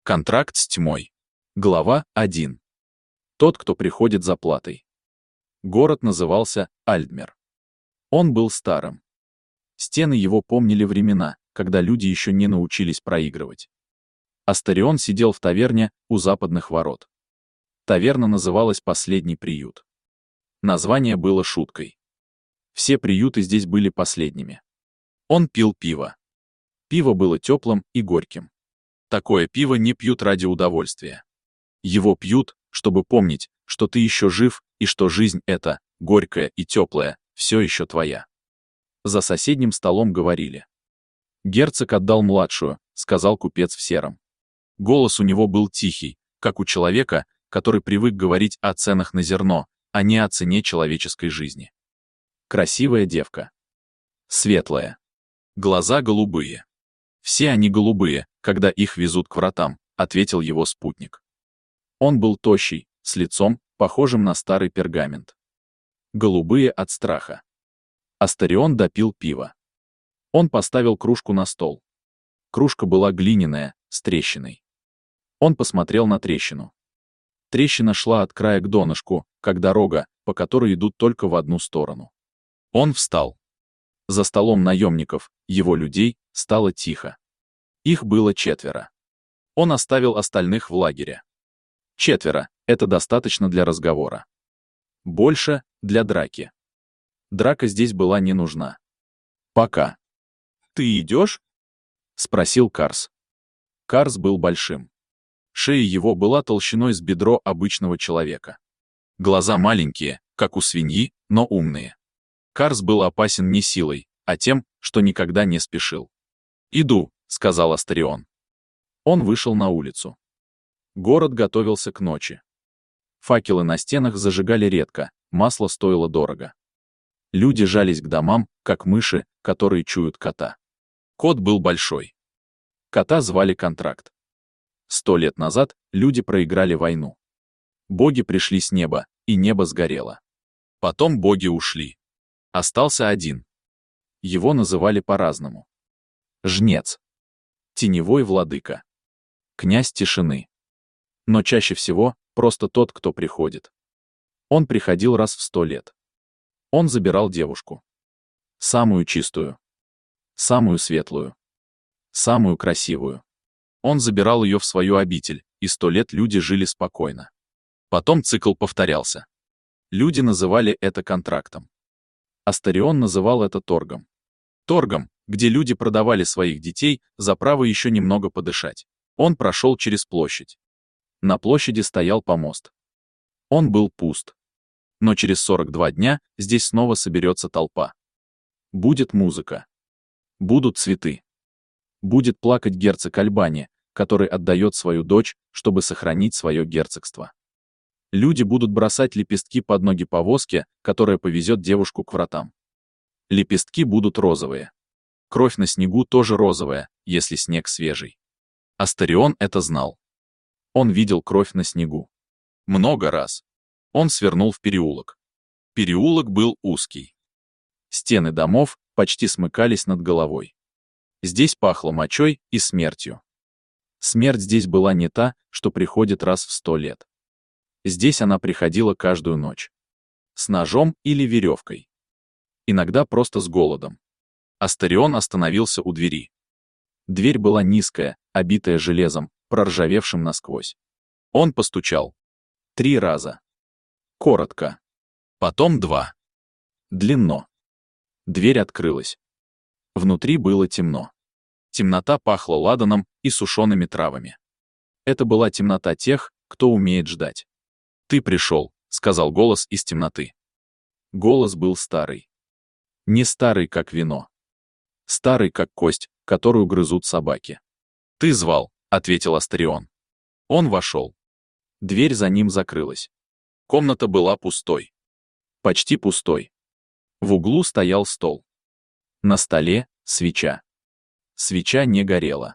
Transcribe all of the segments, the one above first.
Контракт с тьмой. Глава 1. Тот, кто приходит за платой. Город назывался Альдмер. Он был старым. Стены его помнили времена, когда люди еще не научились проигрывать. Астарион сидел в таверне у западных ворот. Таверна называлась «Последний приют». Название было шуткой. Все приюты здесь были последними. Он пил пиво. Пиво было теплым и горьким. Такое пиво не пьют ради удовольствия. Его пьют, чтобы помнить, что ты еще жив и что жизнь эта, горькая и теплая, все еще твоя. За соседним столом говорили. «Герцог отдал младшую», — сказал купец в сером. Голос у него был тихий, как у человека, который привык говорить о ценах на зерно, а не о цене человеческой жизни. Красивая девка. Светлая. Глаза голубые. «Все они голубые, когда их везут к вратам», — ответил его спутник. Он был тощий, с лицом, похожим на старый пергамент. Голубые от страха. Астарион допил пиво. Он поставил кружку на стол. Кружка была глиняная, с трещиной. Он посмотрел на трещину. Трещина шла от края к донышку, как дорога, по которой идут только в одну сторону. Он встал. За столом наемников, его людей, стало тихо. Их было 4. Он оставил остальных в лагере. 4 — это достаточно для разговора. Больше — для драки. Драка здесь была не нужна. Пока. «Ты идешь?» — спросил Карс. Карс был большим. Шея его была толщиной с бедро обычного человека. Глаза маленькие, как у свиньи, но умные. Карс был опасен не силой, а тем, что никогда не спешил. «Иду», — сказал Астарион. Он вышел на улицу. Город готовился к ночи. Факелы на стенах зажигали редко, масло стоило дорого. Люди жались к домам, как мыши, которые чуют кота. Кот был большой. Кота звали Контракт. 100 лет назад люди проиграли войну. Боги пришли с неба, и небо сгорело. Потом боги ушли. Остался один. Его называли по-разному. Жнец. Теневой владыка. Князь тишины. Но чаще всего просто тот, кто приходит. Он приходил раз в 100 лет. Он забирал девушку. Самую чистую. Самую светлую. Самую красивую. Он забирал ее в свою обитель, и 100 лет люди жили спокойно. Потом цикл повторялся. Люди называли это контрактом. Астарион называл это торгом. Торгом, где люди продавали своих детей за право еще немного подышать. Он прошел через площадь. На площади стоял помост. Он был пуст. Но через 42 дня здесь снова соберется толпа. Будет музыка. Будут цветы. Будет плакать герцог Альбани, который отдает свою дочь, чтобы сохранить свое герцогство. Люди будут бросать лепестки под ноги повозки, которая повезет девушку к вратам. Лепестки будут розовые. Кровь на снегу тоже розовая, если снег свежий. Астарион это знал. Он видел кровь на снегу. Много раз. Он свернул в переулок. Переулок был узкий. Стены домов почти смыкались над головой. Здесь пахло мочой и смертью. Смерть здесь была не та, что приходит раз в 100 лет. Здесь она приходила каждую ночь. С ножом или веревкой. Иногда просто с голодом. Астарион остановился у двери. Дверь была низкая, обитая железом, проржавевшим насквозь. Он постучал. 3 раза. Коротко. Потом 2. Длинно. Дверь открылась. Внутри было темно. Темнота пахла ладаном и сушеными травами. Это была темнота тех, кто умеет ждать. «Ты пришел», — сказал голос из темноты. Голос был старый. Не старый, как вино. Старый, как кость, которую грызут собаки. «Ты звал», — ответил Астарион. Он вошел. Дверь за ним закрылась. Комната была пустой. Почти пустой. В углу стоял стол. На столе — свеча. Свеча не горела.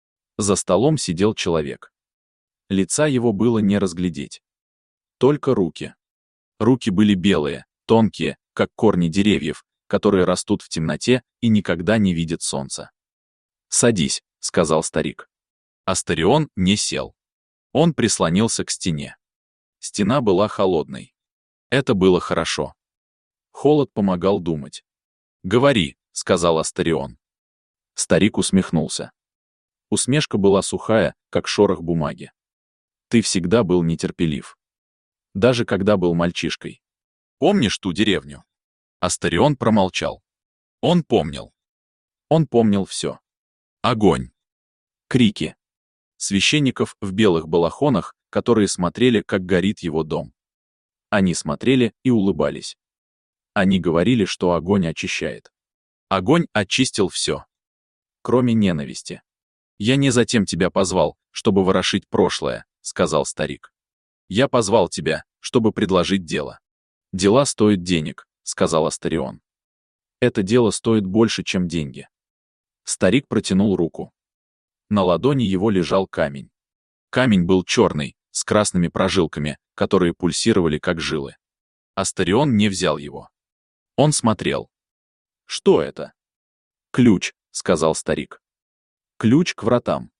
За столом сидел человек. Лица его было не разглядеть. Только руки. Руки были белые, тонкие, как корни деревьев, которые растут в темноте и никогда не видят солнца. «Садись», — сказал старик. Астарион не сел. Он прислонился к стене. Стена была холодной. Это было хорошо. Холод помогал думать. «Говори», — сказал Астарион. Старик усмехнулся. Усмешка была сухая, как шорох бумаги. «Ты всегда был нетерпелив. Даже когда был мальчишкой. Помнишь ту деревню?» Астарион промолчал. Он помнил. Он помнил все. Огонь. Крики. Священников в белых балахонах, которые смотрели, как горит его дом. Они смотрели и улыбались. Они говорили, что огонь очищает. Огонь очистил все. Кроме ненависти. «Я не затем тебя позвал, чтобы ворошить прошлое», — сказал старик. «Я позвал тебя, чтобы предложить дело». «Дела стоят денег», — сказал Астарион. «Это дело стоит больше, чем деньги». Старик протянул руку. На ладони его лежал камень. Камень был черный, с красными прожилками, которые пульсировали как жилы. Астарион не взял его. Он смотрел. «Что это?» «Ключ», — сказал старик. «Ключ к вратам».